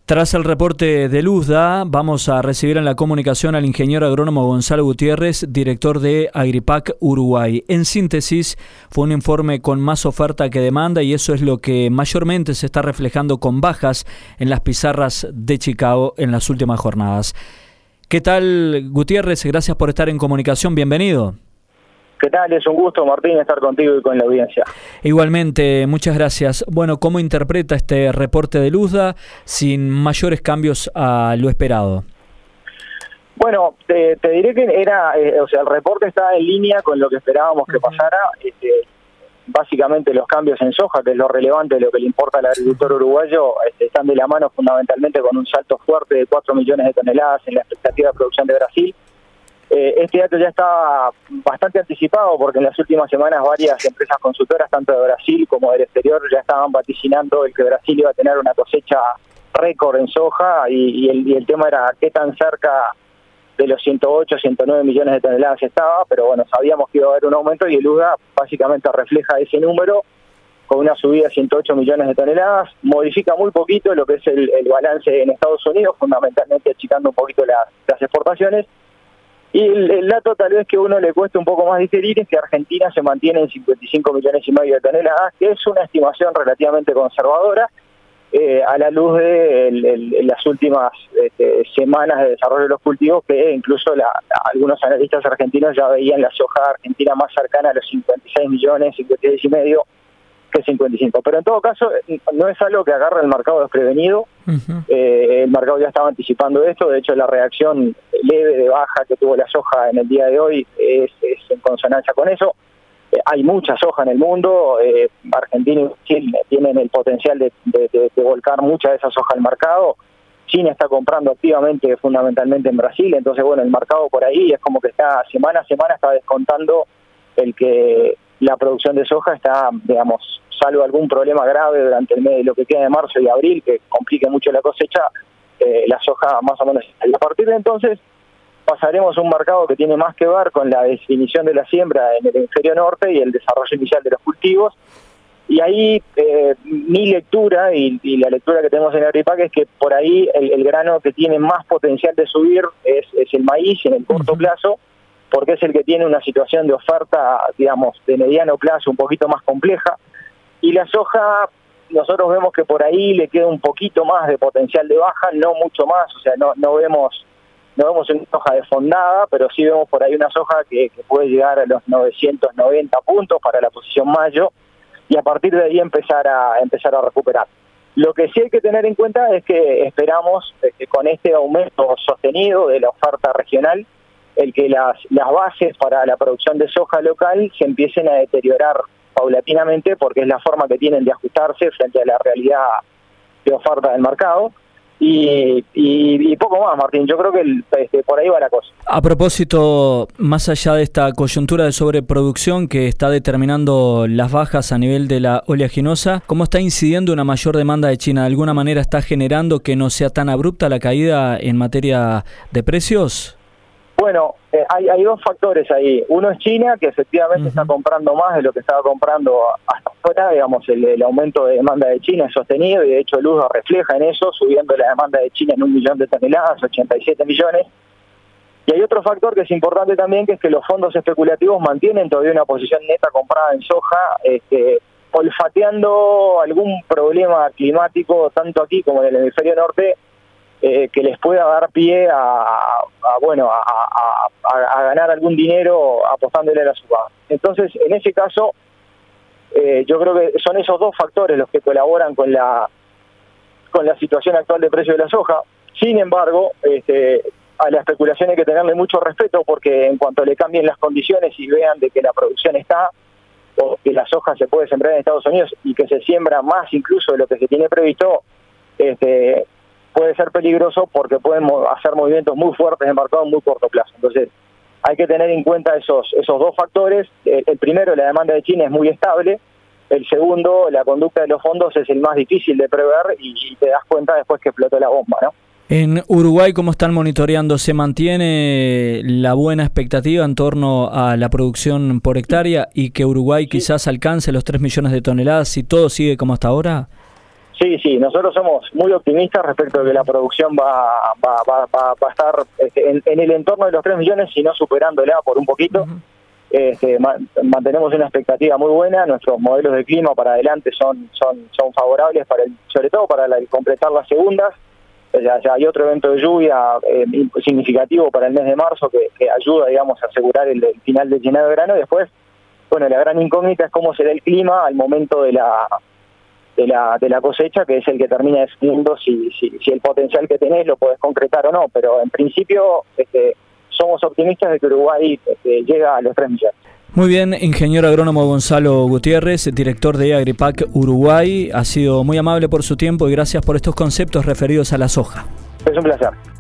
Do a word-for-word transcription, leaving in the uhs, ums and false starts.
Tras el reporte de Luzda, vamos a recibir en la comunicación al ingeniero agrónomo Gonzalo Gutiérrez, director de Agripac Uruguay. En síntesis, fue un informe con más oferta que demanda y eso es lo que mayormente se está reflejando con bajas en las pizarras de Chicago en las últimas jornadas. ¿Qué tal, Gutiérrez? Gracias por estar en comunicación. Bienvenido. ¿Qué tal? Es un gusto, Martín, estar contigo y con la audiencia. Igualmente, muchas gracias. Bueno, ¿cómo interpreta este reporte de Luzda sin mayores cambios a lo esperado? Bueno, te, te diré que era, eh, o sea, el reporte está en línea con lo que esperábamos que pasara. Este, básicamente los cambios en soja, que es lo relevante de lo que le importa al agricultor uruguayo, este, están de la mano fundamentalmente con un salto fuerte de cuatro millones de toneladas en la expectativa de producción de Brasil. Eh, este dato ya estaba bastante anticipado porque en las últimas semanas varias empresas consultoras, tanto de Brasil como del exterior, ya estaban vaticinando el que Brasil iba a tener una cosecha récord en soja y, y, el, y el tema era qué tan cerca de los ciento ocho, ciento nueve millones de toneladas estaba, pero bueno, sabíamos que iba a haber un aumento y el Luzda básicamente refleja ese número con una subida de ciento ocho millones de toneladas, modifica muy poquito lo que es el, el balance en Estados Unidos, fundamentalmente achicando un poquito la, las exportaciones. Y el, el dato tal vez que a uno le cueste un poco más digerir es que Argentina se mantiene en cincuenta y cinco millones y medio de toneladas, que es una estimación relativamente conservadora eh, a la luz de el, el, las últimas este, semanas de desarrollo de los cultivos, que incluso la, algunos analistas argentinos ya veían la soja argentina más cercana a los cincuenta y seis millones, cincuenta y seis y medio que cincuenta y cinco. Pero en todo caso no es algo que agarre el mercado desprevenido. Uh-huh. eh, el mercado ya estaba anticipando esto. De hecho, la reacción leve de baja que tuvo la soja en el día de hoy es, es en consonancia con eso. Eh, hay mucha soja en el mundo. eh, Argentina y Chile tienen el potencial de, de, de, de volcar mucha de esa soja al mercado. China está comprando activamente fundamentalmente en Brasil. Entonces, bueno, el mercado por ahí es como que está semana a semana está descontando el que la producción de soja está, digamos, salvo algún problema grave durante el mes, lo que queda de marzo y abril, que complique mucho la cosecha, eh, la soja más o menos. A partir de entonces pasaremos a un mercado que tiene más que ver con la definición de la siembra en el hemisferio norte y el desarrollo inicial de los cultivos. Y ahí eh, mi lectura y, y la lectura que tenemos en Agripac es que por ahí el, el grano que tiene más potencial de subir es, es el maíz en el corto uh-huh. plazo, porque es el que tiene una situación de oferta, digamos, de mediano plazo un poquito más compleja. Y la soja, nosotros vemos que por ahí le queda un poquito más de potencial de baja, no mucho más, o sea, no no vemos no vemos una soja desfondada, pero sí vemos por ahí una soja que, que puede llegar a los novecientos noventa puntos para la posición mayo, y a partir de ahí empezar a empezar a recuperar. Lo que sí hay que tener en cuenta es que esperamos que con este aumento sostenido de la oferta regional, el que las, las bases para la producción de soja local se empiecen a deteriorar paulatinamente, porque es la forma que tienen de ajustarse frente a la realidad de oferta del mercado. Y, y, y poco más, Martín. Yo creo que el, este, por ahí va la cosa. A propósito, más allá de esta coyuntura de sobreproducción que está determinando las bajas a nivel de la oleaginosa, ¿cómo está incidiendo una mayor demanda de China? ¿De alguna manera está generando que no sea tan abrupta la caída en materia de precios? Bueno, eh, hay, hay dos factores ahí. Uno es China, que efectivamente uh-huh. está comprando más de lo que estaba comprando hasta ahora. Digamos, el, el aumento de demanda de China es sostenido y de hecho el Luzda refleja en eso, subiendo la demanda de China en un millón de toneladas, ochenta y siete millones. Y hay otro factor que es importante también, que es que los fondos especulativos mantienen todavía una posición neta comprada en soja, este, olfateando algún problema climático, tanto aquí como en el hemisferio norte, Eh, que les pueda dar pie a, a bueno a, a, a, a ganar algún dinero apostándole a la suba. Entonces, en ese caso, eh, yo creo que son esos dos factores los que colaboran con la con la situación actual de precio de la soja. Sin embargo, este, a la especulación hay que tenerle mucho respeto, porque en cuanto le cambien las condiciones y vean de que la producción está, o que la soja se puede sembrar en Estados Unidos y que se siembra más incluso de lo que se tiene previsto, este puede ser peligroso porque pueden hacer movimientos muy fuertes de mercado en muy corto plazo. Entonces, hay que tener en cuenta esos esos dos factores. El primero, la demanda de China es muy estable. El segundo, la conducta de los fondos es el más difícil de prever y te das cuenta después que explotó la bomba, ¿no? En Uruguay, ¿cómo están monitoreando? ¿Se mantiene la buena expectativa en torno a la producción por hectárea y que Uruguay quizás alcance los tres millones de toneladas si todo sigue como hasta ahora? Sí, sí, nosotros somos muy optimistas respecto de que la producción va, va, va, va, va a estar este, en, en el entorno de los tres millones, si no superándola por un poquito. Uh-huh. Este, man, mantenemos una expectativa muy buena, nuestros modelos de clima para adelante son son son favorables, para el, sobre todo para la, completar las segundas. Ya, ya hay otro evento de lluvia eh, significativo para el mes de marzo que, que ayuda, digamos, a asegurar el, el final del llenado de grano. Y después, bueno, la gran incógnita es cómo será el clima al momento de la de la de la cosecha, que es el que termina decidiendo si, si, si el potencial que tenés lo podés concretar o no. Pero en principio este, somos optimistas de que Uruguay este, llega a los tres millones. Muy bien, ingeniero agrónomo Gonzalo Gutiérrez, director de Agripac Uruguay, ha sido muy amable por su tiempo y gracias por estos conceptos referidos a la soja. Es un placer.